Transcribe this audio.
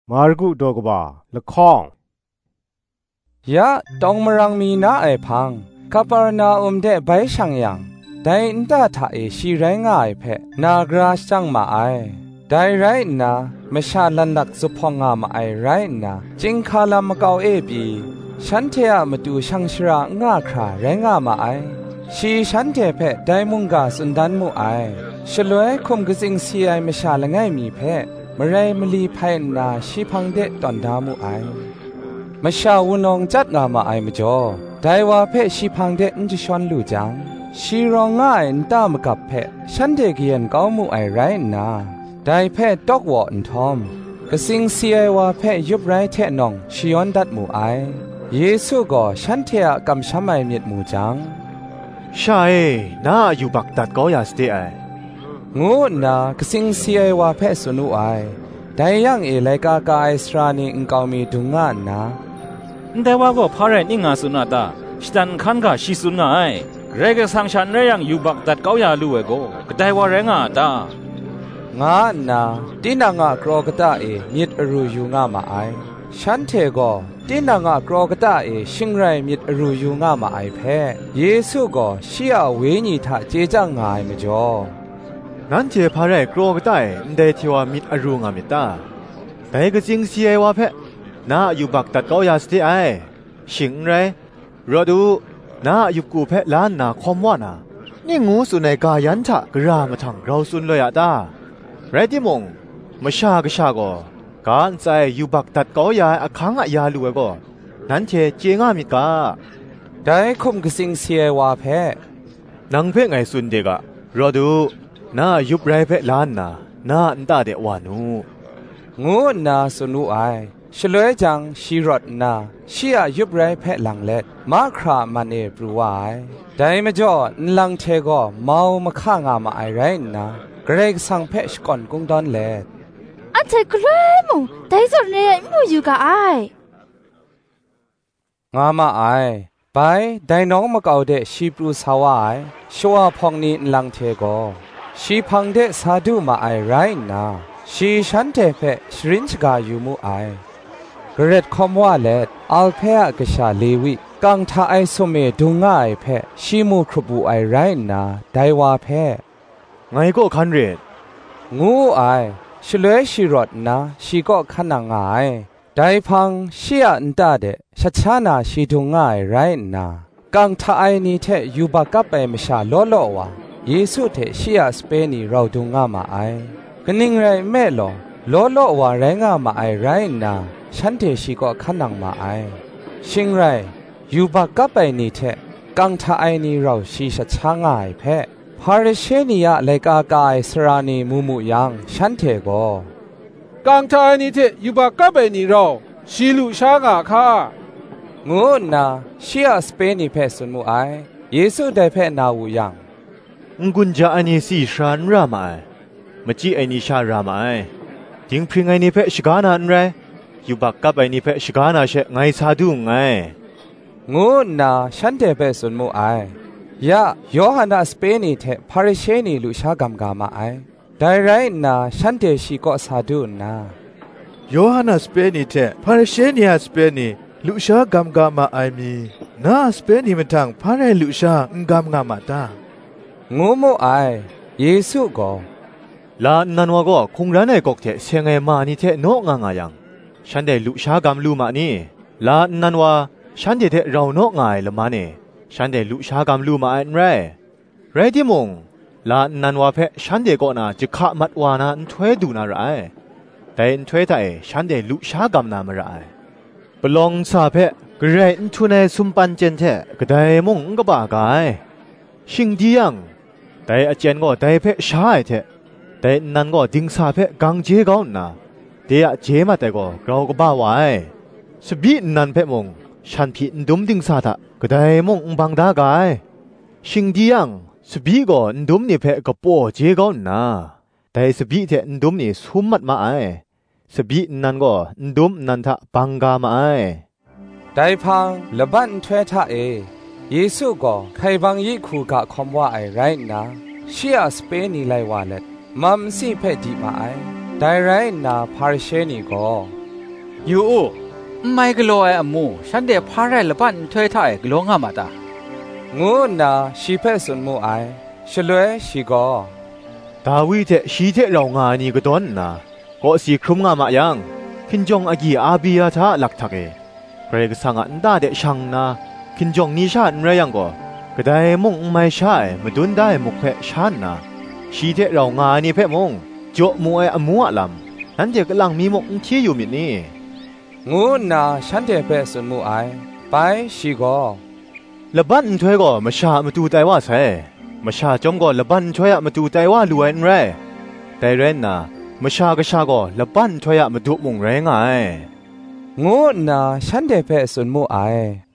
มาร์กุดอกบาละข้องยะตองมรังมีนาไอพังคาปารนาอุมเดใบช่างยังไดอินตาทาเอชีแรงง่ายเพนากราช่างมาไอไดไรนะไม่ชาลันดักสุพองงามาไอไรนะจิงคาลามเกาเอปีฉันเทอะมาดูช่างชราง่าคราแรงง่ามาไอชีฉันเทเพไดมุงกาสุนดันมูไอฉลวยคุมกสิงซีไอไม่ชาละง่ายมีเพมไรมลีไพนาชีพังเดตอนดามูไอมชาวนองจัดงามาไอมจ่อไดว่าเพชีพังเดนจะชวนลู่จังชีรองง่ายตามกับเพฉันเดกยันก้าวมูไอไรนาไดเพตอกวอนทอมกสิงเสียว่าเพยุบไรเทนองชียอนดัดมูไอเยซูก็ฉันเทอะกำช้ำไอเมียดมูจังใช่น่าอยู่บักตัดก็อย่าสเตไองูน่ะกสิงเสียว่าเพสนุไอแต่ยังเอเลกากาไอสรานีอิงกาวมีดุงะนะแต่ว่าก็พาเรนิงาสุนาตาสตันขันกาชิสุนไงเรกสังชันเรยังอยู่บักตัดก็อย่าลู่เอโกก็ได้ว่าเรงาตางานะตินางะกรอกตาเอมิดอรูยูงะมาไอฉันเทก็ตินางะกรอกตาเอชิงไรมิดอรูยูงะมาไอเพเยซูก็ชียเวญีทะเจจังงายมจ่อนั้นเจพาเรกรอกตาเดทิวามิดอรูงามิตาแต่ก็จริงเสียว่าเพน่าอยู่บักตัดก็อย่าสเตไอชิงไรรอดูน่าอยู่กูเพล้านนาคอมว่านานี่งูสุนัยกายันทะกรามาทังเราสุนเลยอะตาไรที่มงมาชากชาก็การใจอยู่บักตัดก็อย่าอคังอะยาลูก็นั้นเจเจงามิกาได้คุมกสิงเสียว่าเพนังเพไงสุนเดกะรอดูน่ายุบไรเพล้านนาน่าอันตาเดวานูงูนาสนุไอฉลวยจังชีรดนาชียยุบไรเพหลังเล็ดมาครามันเอปรูวายแต่ไม่จ่อนลังเทก็เมามาข้างามาไอไรนะเกรกสังเพชก่อนกุ้งดอนเล็ดอันเทกรมูแต่สุดเนี่ยมูอยู่กับไองามาไอไปแต่น้องมาเก่าเดชีปรูสาวายชัวพองนี้ลังเทก็ชีพังเดสาดูมาไอไรนะชีฉันเทเพชรินชกาอยู่มูไอกระเร็ดคอมว่าเล็ดอัลเพะกษาเลวิกังทาไอสมัยดุงง่ายเพชีมูครบูไอไรนาไดว่าเพไงก็คันเรดงูไอฉลวยชีรดนะชีก็ขันนางายไดพังชียอันตาเดชัชานาชีดุงง่ายไรนากังทาไอนี้เทยูบากับไปมชาโลโลวาเยซูเทชียสเปนีเราดุงง่ามาไอกนิ่งไรแม่หลอโลโลวาแรงง่ามาไอไรนาฉันเทชีก็ขันนางมาไอชิงไรยูบากับไปนี้เทกังทาไอนี้เราชีชัชาง่ายเพพาริเชนียเลกากายสรานีมูมุยังฉันเทก็กังทาไอนี้เทยูบากับไปนี้เราชีลุชางาคางูนาชียสเปนีเพสุนมูไอเยซูได้เพนาวูยังงุนจาอันนี้สีชานรามาเมื่อจีไอนิชารามาจิงพริงไอนี่เพชกานาอันไรอยู่บักกับไอนี่เพชกานาเชไงซาดุงไงงูนาฉันเทเพสุนมูไอยะโยฮันนาสเปนีเทพาริเชนีลุชากำกามาไอได้ไรนาฉันเทชีก็ซาดุนาโยฮันนาสเปนีเทพาริเชนีสเปนีลุชากำกามาไอมีนาสเปนีมันทังพาเรลุชากำกามาตางูมูไอเยซูก็ลานันวก็คงร้านไอ้กอกเทเสียงไอมานี่เทโนงางายังฉันได้ลุชากำลูมานี่ลานันวาฉันได้เทเราโนงายละมานี่ฉันได้ลุชากำลูมาอันไรที่มงลานันวาเพฉันได้ก็น่าจะขามัดวานาถวยดูนาไรแต่ถวยแต่ฉันได้ลุชากำนามไรปลองซาเพกระไรทุนในสุมปันเจนเทก็ได้มงก็บ้ากายชิงดียังแต่อาจารย์ก็ได้เพชายเทแต่นั่นก็ดิ้งซาเพกังเจก้าวน่ะเดี๋ยวเจมาแต่ก็เราก็บ้าไว้สบีนั่นเพมงฉันผิดดุมดิ้งซาตะก็ได้มงบังดากายชิงดียังสบีก็ดุมนี่เพก็ปอเจก้าวน่ะแต่สบีเทดุมนี่สุมมัดมาไอสบีนั่นก็ดุมนันทะบังกามาไอได้พังละบันถวยทะเอเยซูก็ใครบางยี่คูกะคอมว่าไอไรนะเชียสเปนีไลวาเล็ดมัมซีเพดีมาไอได้ไรนาพาริเชนีก็อยู่อูไม่กลัวไอ้อมูฉันเดพาแร่ละบ้านถอยถ่ายกลัวงามาตางูนาชีเพ่สุนมูไอฉลวยชีกอดาวิดเทชีเทเรางานี่ก็ต้นนะก็สีครุมงามายังคินจงอากีอาบียาท่าหลักทักเรกสังอันดาเดชังนาคินจงนิชาอันไรยังก็ได้มงไม่ใช่มาดุนได้มุกเพชันนะชีเทเรางานี่เพมงโจมวยอมัวลำนั้นเด็กกำลังมีมงที่อยู่มิดนี่งูนาฉันเดเพ่สุนมูไอไปชีกอละบันช่วยก็มาชามาดูใจว่าใช่มาชาจอมก็ละบันช่วยมาดูใจว่ารวยนั่นแหละแต่เรนนะมาชาก็ชาก็ละบันช่วยมาดูมงแรงไงงูนาฉันเดเพ่สุนมูไอ